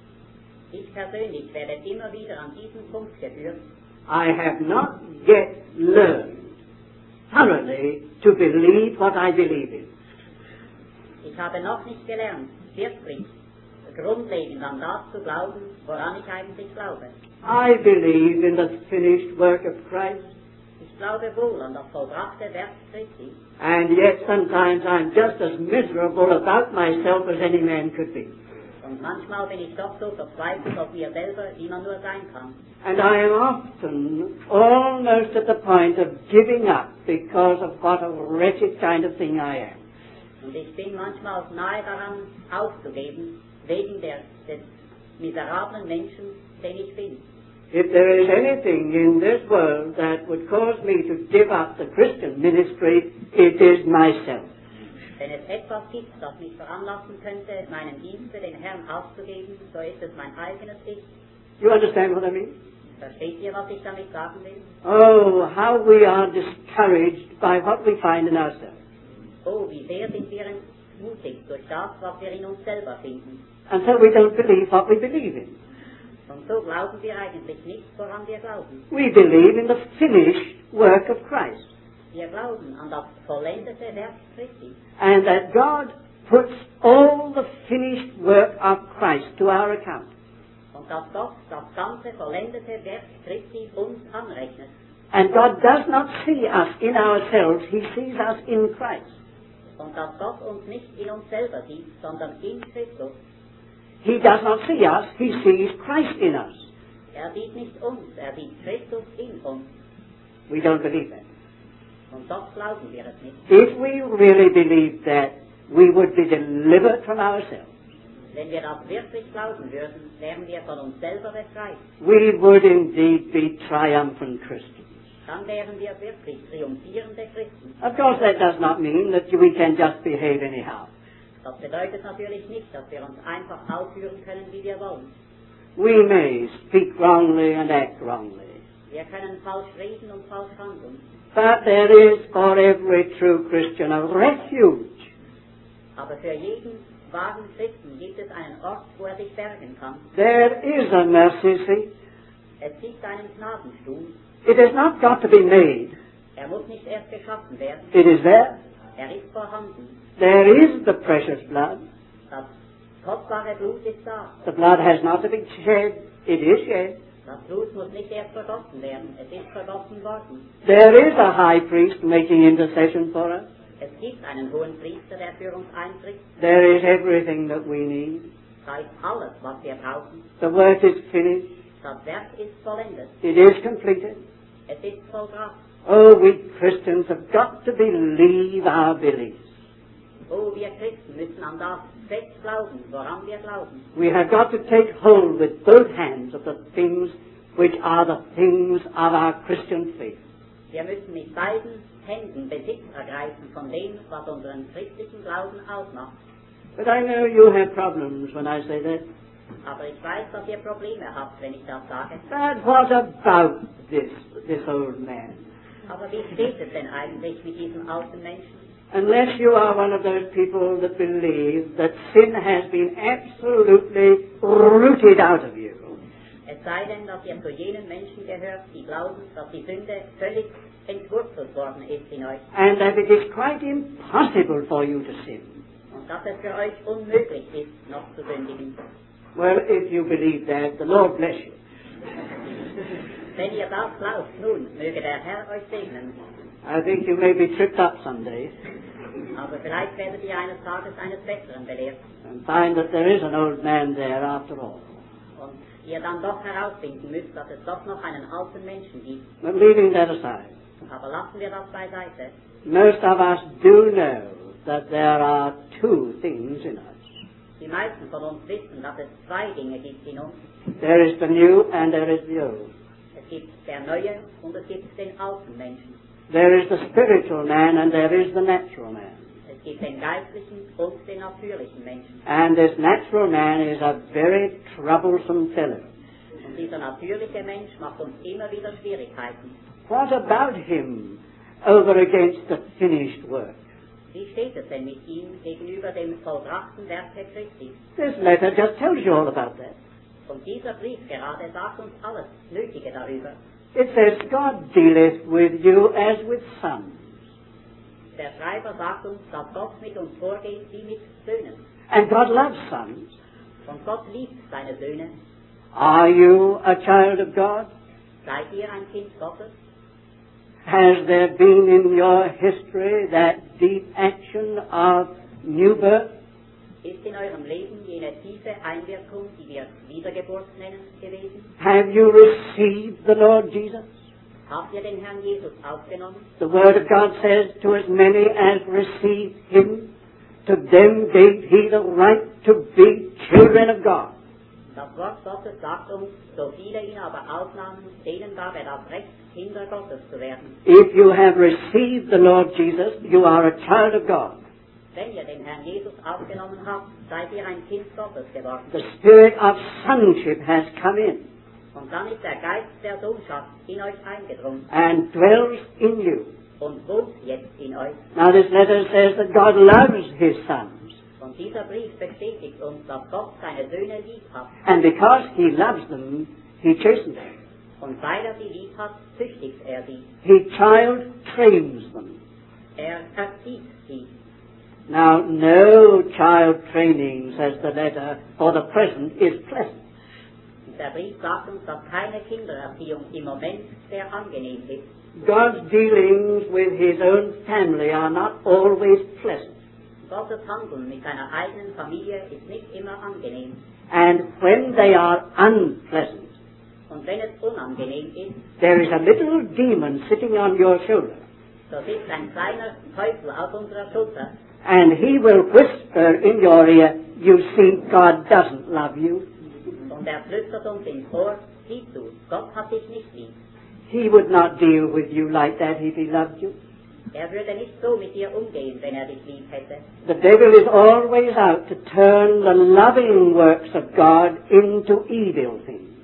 Ich persönlich werde immer wieder an diesen Punkt geführt. I have not yet learned thoroughly to believe what I believe in. Ich habe noch nicht gelernt, wirklich grundlegend an das zu glauben, woran ich eigentlich glaube. I believe in the finished work of Christ, Ich glaube wohl an das vollbrachte Werk Christi, and yet sometimes I'm just as miserable about myself as any man could be. und manchmal bin ich doch so verzweifelt auf mir selber, wie man nur sein kann. And I am often almost at the point of giving up because of what a wretched kind of thing I am. Und ich bin manchmal nahe daran, aufzugeben, wegen der, des miserablen Menschen, den ich bin. If there is anything in this world that would cause me to give up the Christian ministry, it is myself. Wenn es etwas gibt, das mich veranlassen könnte, meinen Dienst für den Herrn aufzugeben, so ist es mein eigenes Ich. You understand what I mean? Versteht ihr, was ich damit sagen will? Oh, how we are discouraged by what we find in ourselves. Oh, wie sehr sind wir entmutigt durch das, was wir in uns selber finden. And so we don't believe what we believe in. Und so glauben wir eigentlich nicht, woran wir glauben. We believe in the finished work of Christ. Wir glauben an das vollendete Werk Christi. And that God puts all the finished work of Christ to our account. Und dass Gott das ganze vollendete Werk Christi uns anrechnet. And God does not see us in ourselves, He sees us in Christ. Und dass Gott uns nicht in uns selber sieht, sondern in Christus. He does not see us, He sees Christ in us. Er sieht nicht uns, er sieht Christus in uns. We don't believe that. Und doch glauben wir es nicht. If we really believed that, we would be delivered from ourselves. Wenn wir das wirklich glauben würden, wären wir von uns selber befreit. We would indeed be triumphant Christians. Dann wären wir wirklich triumphierende Christen. Of course, that does not mean that we can just behave anyhow. Das bedeutet natürlich nicht, dass wir uns einfach ausführen können, wie wir wollen. We may speak wrongly and act wrongly. Wir können falsch reden und falsch handeln. But there is for every true Christian a refuge. Aber für jeden wahren Christen gibt es einen Ort, wo er sich bergen kann. There is a mercy seat. Es gibt einen Gnadenstuhl. It has not got to be made. Er muss nicht erst geschaffen werden. It is there. Er ist vorhanden. There is the precious blood. Das kostbare Blut ist da. The blood has not to be shed. It is shed. Das Blut muss nicht erst vergossen werden. Es ist vergossen worden. There is a high priest making intercession for us. Es gibt einen hohen Priester, der für uns eintritt. There is everything that we need. Da ist alles, was wir brauchen. The work is finished. Das Werk ist vollendet. It is completed. Es ist vollbracht. Oh, we Christians have got to believe our beliefs. Oh, wir Christen müssen an das fest glauben, woran wir glauben. We have got to take hold with both hands of the things which are the things of our Christian faith. Wir müssen mit beiden Händen Besitz ergreifen von dem, was unseren christlichen Glauben ausmacht. But I know you have problems when I say that. Aber ich weiß, dass ihr Probleme habt, wenn ich das sage. But what about this, this old man? Aber wie steht es denn eigentlich mit diesem alten Menschen? Unless you are one of those people that believe that sin has been absolutely rooted out of you. Es sei denn, dass ihr zu jenen Menschen gehört, die glauben, dass die Sünde völlig entwurzelt worden ist in euch. And that it is quite impossible for you to sin. Und dass es für euch unmöglich ist, noch zu sündigen. Well, if you believe that, the Lord bless you. Wenn ihr das glaubt, nun, möge der Herr euch segnen. I think you may be tripped up someday Aber vielleicht werdet ihr eines Tages eines Besseren belehrt. and find that there is an old man there after all. Und ihr dann doch herausfinden müsst, dass es doch noch einen alten Menschen gibt. But leaving that aside, Aber lassen wir das beiseite. most of us do know that there are two things in us. Die meisten von uns wissen, dass es zwei Dinge gibt in uns. There is the new and there is the old. Es gibt der neue und es gibt den alten Menschen. There is the spiritual man and there is the natural man. Es gibt den geistlichen und den natürlichen Menschen. And this natural man is a very troublesome fellow. Und dieser natürliche Mensch macht uns immer wieder Schwierigkeiten. What about him over against the finished work? Wie steht es denn mit ihm gegenüber dem vollbrachten Werke Christi? This letter just tells you all about that. Und dieser Brief gerade sagt uns alles Nötige darüber. It says, God dealeth with you as with sons. Der Schreiber sagt uns, dass Gott mit uns vorgeht wie mit Söhnen. And God loves sons. Und Gott liebt seine Söhne. Are you a child of God? Seid ihr ein Kind Gottes? Has there been in your history that deep action of new birth? Ist in eurem Leben jene tiefe Einwirkung, die wir Wiedergeburt nennen, gewesen? Have you received the Lord Jesus? Habt ihr den Herrn Jesus aufgenommen? The Word of God says, to as many as received Him, to them gave He the right to be children of God. Das Wort Gottes sagt uns, so viele ihn aber aufnahmen, denen gab er das Recht, Kinder Gottes zu werden. If you have received the Lord Jesus, you are a child of God. Wenn ihr den Herrn Jesus aufgenommen habt, seid ihr ein Kind Gottes geworden. The spirit of sonship has come in Und dann ist der Geist der Sohnschaft in euch eingedrungen and dwells in you. und wohnt jetzt in euch. Now this letter says that God loves His sons. Und dieser Brief bestätigt uns, dass Gott seine Söhne lieb hat. And because He loves them, He chastens them. Und weil er sie lieb hat, züchtigt er sie. He child trains them. Er erzieht sie. Now no child training, says the letter, for the present is pleasant. Der Brief sagt uns, dass keine Kindererziehung im Moment sehr angenehm ist. God's dealings with His own family are not always pleasant. Gottes Handeln mit seiner eigenen Familie ist nicht immer angenehm. And when they are unpleasant, Und wenn es unangenehm ist, there is a little demon sitting on your shoulder, so sitzt ein kleiner Teufel auf unserer Schulter and he will whisper in your ear, you see, God doesn't love you. und er flüstert uns ins Ohr, siehst du, Gott hat dich nicht lieb. He would not deal with you like that if he loved you. Er würde nicht so mit dir umgehen, wenn er dich lieb hätte. The devil is always out to turn the loving works of God into evil things.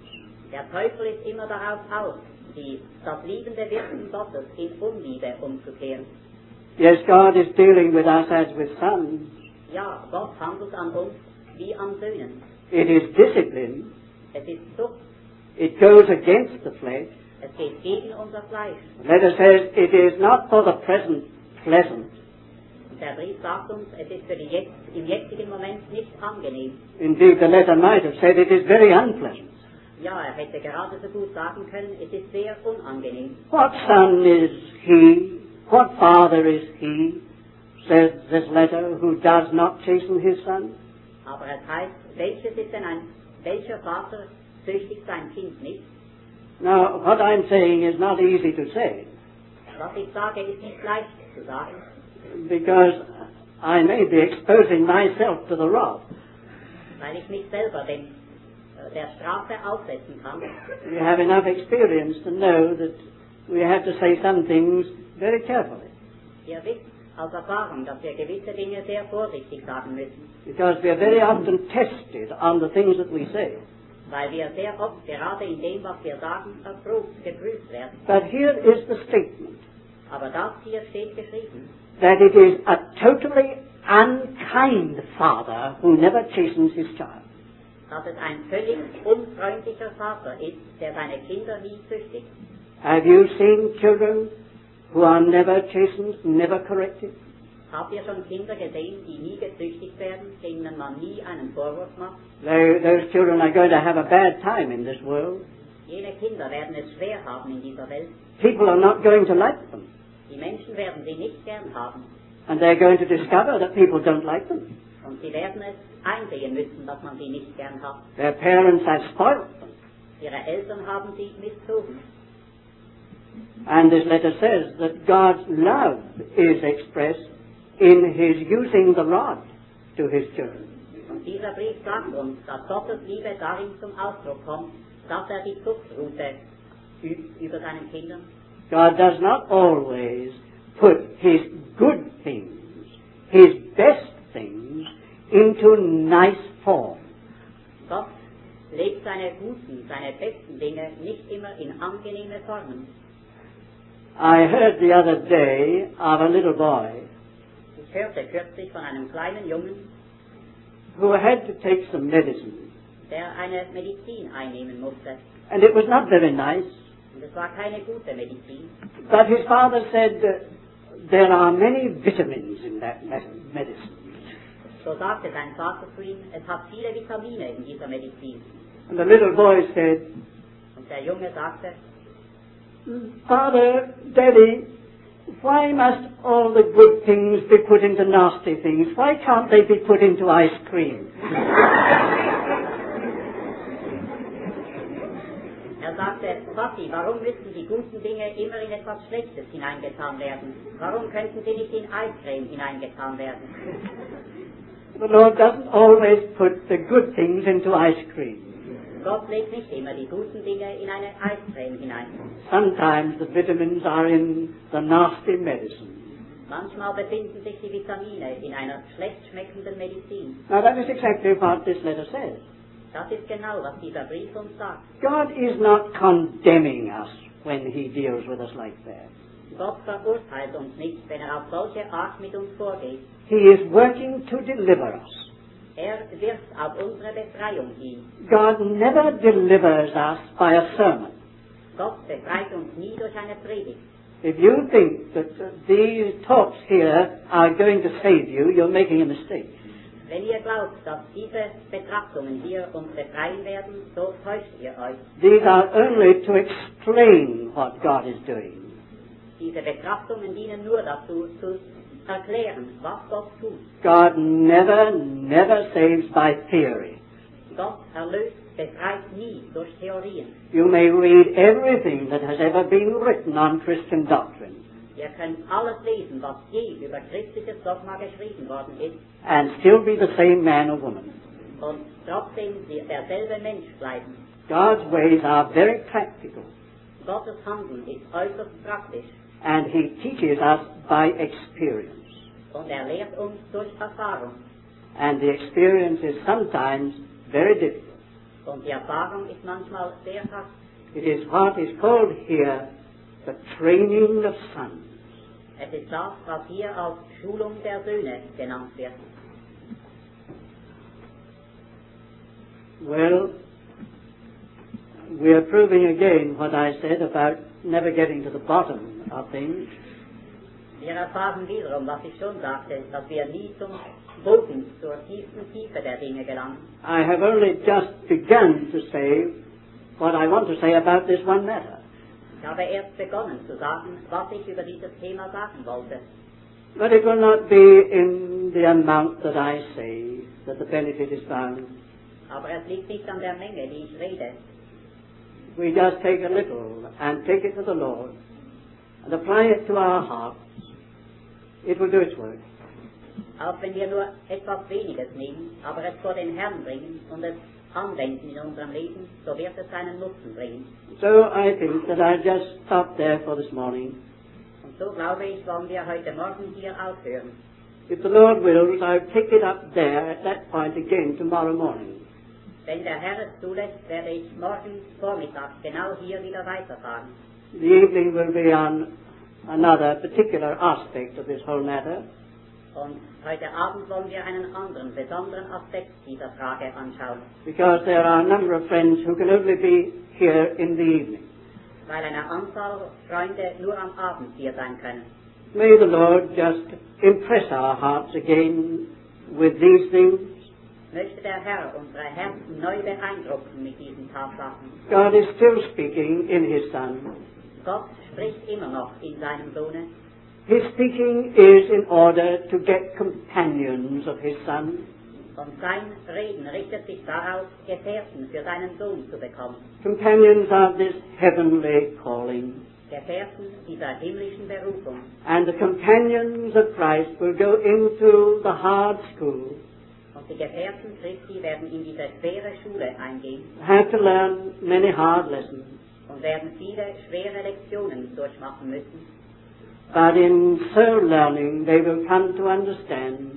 Der Teufel ist immer darauf aus, die, das liebende Wirken Gottes in Unliebe umzukehren. Yes, God is dealing with us as with sons. Ja, Gott handelt an uns wie an Söhnen. It is discipline. Es ist Zucht. It goes against the flesh. Es geht gegen unser Fleisch. The letter says it is not for the present pleasant. Und der Brief sagt uns, es ist für die jetzt, im jetzigen Moment nicht angenehm. Indeed, the letter might have said it is very unpleasant. Ja, er hätte gerade so gut sagen können, es ist sehr unangenehm. What son is he? What father is he, says this letter, who does not chasten his son? Aber es heißt, welches ist denn ein, welcher Vater züchtigt sein Kind nicht? Now, what I'm saying is not easy to say, Was ich sage, ist nicht leicht zu sagen, because I may be exposing myself to the wrath. weil ich mich selber dem, äh, der Strafe aussetzen kann. We have enough experience to know that we have to say some things very carefully, Ihr wisst aus Erfahrung, dass wir gewisse Dinge sehr vorsichtig sagen müssen, because we are very often tested on the things that we say. weil wir sehr oft gerade in dem, was wir sagen, erprobt, geprüft werden. But here is the statement, Aber das hier steht geschrieben, that it is a totally unkind father who never chastens his child. dass es ein völlig unfreundlicher Vater ist, der seine Kinder nie züchtigt. Have you seen children who are never chastened, never corrected? Habt ihr schon Kinder gesehen, die nie gezüchtigt werden, denen man nie einen Vorwurf macht? They, those children are going to have a bad time in this world. Jene Kinder werden es schwer haben in dieser Welt. People are not going to like them. Die Menschen werden sie nicht gern haben. And they're going to discover that people don't like them. Und sie werden es einsehen müssen, dass man sie nicht gern hat. Their parents have spoiled them. Ihre Eltern haben sie misszogen. And this letter says that God's love is expressed in His using the rod to His children. Und dieser Brief sagt uns, dass Gottes Liebe darin zum Ausdruck kommt, dass er die Zuchtroute übt über seinen Kindern. God does not always put His good things, His best things, into nice form. Gott legt seine guten, seine besten Dinge nicht immer in angenehme Formen. I heard the other day of a little boy Ich hörte kürzlich von einem kleinen Jungen, who had to take some medicine. der eine Medizin einnehmen musste. And it was not very nice. Und es war keine gute Medizin. But his father said, uh, there are many vitamins in that me- medicine. So sagte sein Vater zu ihm, es hat viele Vitamine in dieser Medizin. And the little boy said, Und der Junge sagte, Father, Daddy, why must all the good things be put into nasty things? Why can't they be put into ice cream? er sagte, Papi, warum müssen die guten Dinge immer in etwas Schlechtes hineingetan werden? Warum könnten sie nicht in Eiscreme hineingetan werden? The Lord doesn't always put the good things into ice cream. Gott legt nicht immer die guten Dinge in eine Eiscreme hinein. Sometimes the vitamins are in the nasty medicine. Manchmal befinden sich die Vitamine in einer schlecht schmeckenden Medizin. Now that is exactly what this letter says. Das ist genau, was dieser Brief uns sagt. God is not condemning us when He deals with us like that. Gott verurteilt uns nicht, wenn er auf solche Art mit uns vorgeht. He is working to deliver us. Er wirkt auf unsere Befreiung hin. God never delivers us by a sermon. Gott befreit uns nie durch eine Predigt. If you think that uh, these talks here are going to save you, you're making a mistake. Wenn ihr glaubt, dass diese Betrachtungen hier uns befreien werden, so täuscht ihr euch. These are only to explain what God is doing. Diese Betrachtungen dienen nur dazu, zu erklären, was Gott tut. God never, never saves by theory. Gott erlöst, befreit nie durch Theorien. You may read everything that has ever been written on Christian doctrine Ihr könnt alles lesen, was je über christliches Dogma geschrieben worden ist, and still be the same man or woman. und trotzdem derselbe Mensch bleiben. God's ways are very practical, Gottes Handeln ist äußerst praktisch, and He teaches us by experience. und er lehrt uns durch Erfahrung. And the experience is sometimes very difficult. Und die Erfahrung ist manchmal sehr hart. It is what is called here the training of sons. Es ist das, was hier als Schulung der Söhne genannt wird. Well, we are proving again what I said about never getting to the bottom of things. Wir erfahren wiederum, was ich schon sagte, dass wir nie zum Boden, zur tiefsten Tiefe der Dinge gelangen. I have only just begun to say what I want to say about this one matter. Ich habe erst begonnen zu sagen, was ich über dieses Thema sagen wollte. But it will not be in the amount that I say that the benefit is found. Aber es liegt nicht an der Menge, die ich rede. We just take a little and take it to the Lord and apply it to our hearts. It will do its work. Auch wenn wir nur etwas Weniges nehmen, aber es vor den Herrn bringen und es anwenden in unserem Leben, so wird es seinen Nutzen bringen. So I think that I'll just stop there for this morning. Und so glaube ich, wollen wir heute Morgen hier aufhören. If the Lord wills, I'll pick it up there at that point again tomorrow morning. Wenn der Herr es zulässt, werde ich morgen Vormittag genau hier wieder weiterfahren. The evening will be on another particular aspect of this whole matter. Und heute Abend wollen wir einen anderen, besonderen Aspekt dieser Frage anschauen. Because there are a number of friends who can only be here in the evening. Weil eine Anzahl Freunde nur am Abend hier sein können. May the Lord just impress our hearts again with these things. Möchte der Herr unsere Herzen neu beeindrucken mit diesen Tatsachen. God is still speaking in His Son. Gott spricht immer noch in seinem Sohne. His speaking is in order to get companions of His Son. Und sein Reden richtet sich darauf, Gefährten für seinen Sohn zu bekommen. Companions of this heavenly calling. Gefährten dieser himmlischen Berufung. And the companions of Christ will go into the hard school. Und die Gefährten Christi werden in diese schwere Schule eingehen. Have to learn many hard lessons. Und werden viele schwere Lektionen durchmachen müssen. But in so learning they will come to understand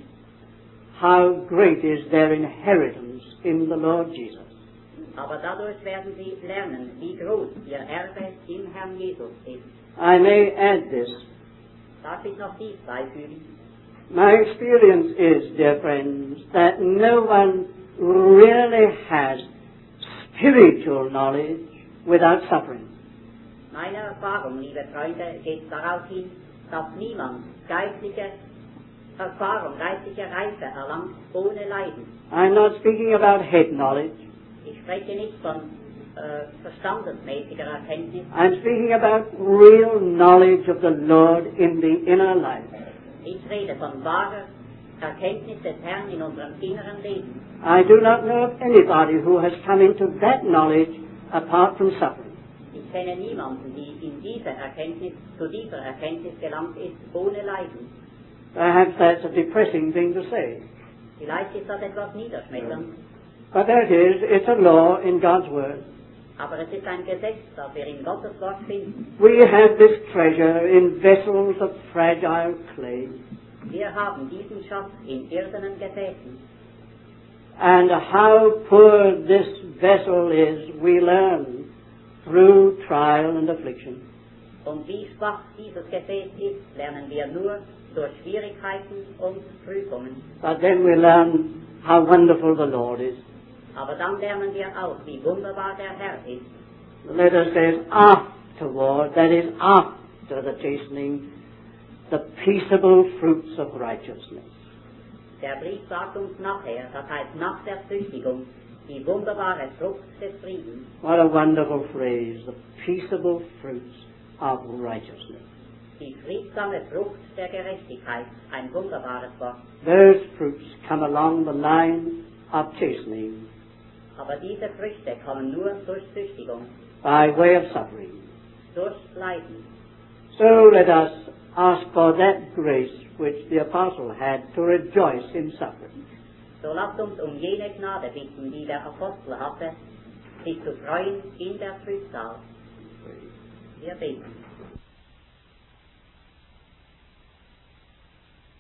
how great is their inheritance in the Lord Jesus. Aber dadurch werden sie lernen, wie groß ihr Erbe im Herrn Jesus ist. I may add this. Darf ich noch dies beifügen? My experience is, dear friends, that no one really has spiritual knowledge without suffering. Meine Erfahrung, liebe Freunde, geht darauf hin, dass niemand geistliche Erfahrung, geistliche Reife erlangt ohne Leiden. I'm not speaking about head knowledge. Ich spreche nicht von äh, verstandesmäßiger Erkenntnis. I'm speaking about real knowledge of the Lord in the inner life. Ich rede von wahrer Erkenntnis des Herrn in unserem inneren Leben. I do not know of anybody who has come into that knowledge apart from suffering. Ich kenne niemanden, die in diese Erkenntnis, zu dieser Erkenntnis gelangt ist, ohne Leiden. Perhaps that's a depressing thing to say. Vielleicht ist das etwas niederschmetternd, But that is, it's a law in God's Word. aber es ist ein Gesetz, das wir in Gottes Wort finden. We have this treasure in vessels of fragile clay. Wir haben diesen Schatz in irdenen Gefäßen. And how poor this vessel is, we learn through trial and affliction. Und wie schwach dieses Gefäß ist, lernen wir nur durch Schwierigkeiten und Prüfungen. But then we learn how wonderful the Lord is. Aber dann lernen wir auch, wie wunderbar der Herr ist. The letter says, afterward, that is after the chastening, the peaceable fruits of righteousness. Der Brief sagt uns nachher, das heißt nach der Züchtigung, die wunderbare Frucht des Friedens. What a wonderful phrase, the peaceable fruits of righteousness. Die friedsame Frucht der Gerechtigkeit, ein wunderbares Wort. Those fruits come along the line of chastening Aber diese Früchte kommen nur durch Züchtigung, by way of suffering. durch Leiden. So let us ask for that grace which the apostle had to rejoice in suffering. So lasst uns um jene Gnade bitten, die der Apostel hatte, sich zu freuen in der Trübsal. Wir beten.